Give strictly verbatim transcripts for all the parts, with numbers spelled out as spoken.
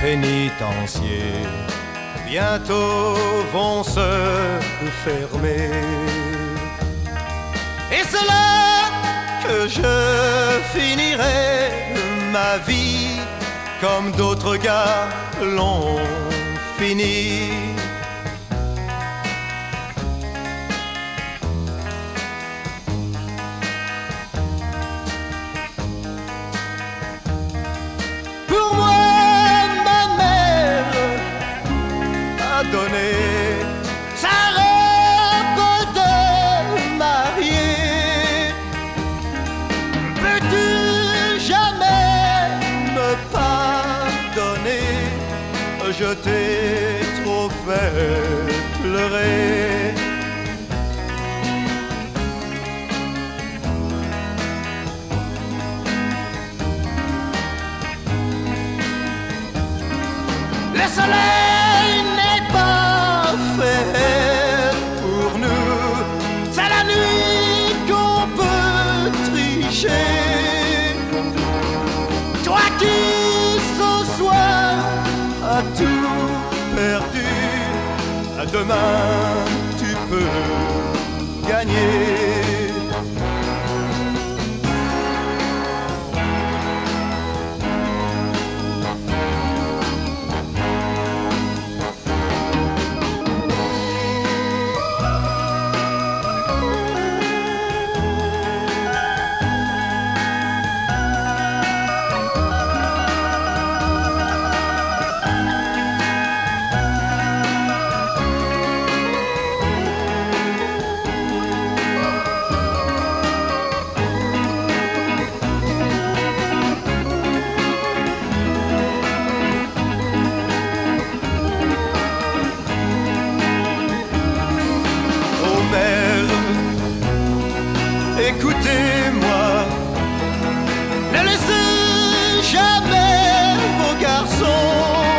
pénitenciers bientôt vont se fermer. Et c'est là que je finirai ma vie comme d'autres gars l'ont fini. Pour moi, ma mère a donné sa robe de mariée. Peux-tu jamais me pardonner? Je t'ai trop fait pleurer. Le soleil n'est pas fait pour nous, c'est la nuit qu'on peut tricher. Toi qui ce soir as tout perdu, demain tu peux gagner. Écoutez-moi, ne laissez jamais vos garçons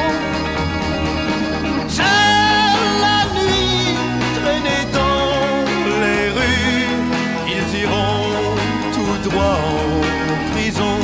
seuls la nuit traîner dans les rues. Ils iront tout droit en prison.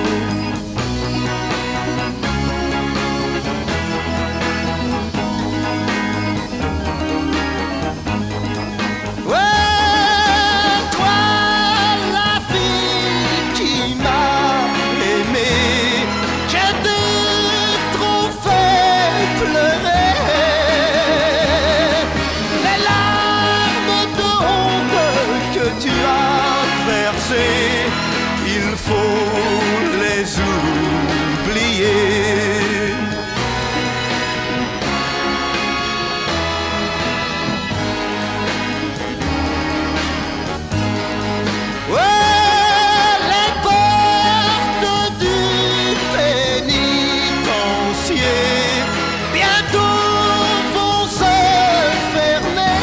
Il faut les oublier. Ouais, les portes du pénitencier bientôt vont se fermer.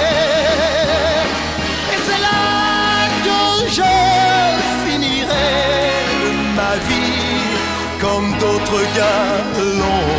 Et c'est là que je finirai ma vie comme d'autres gars l'ont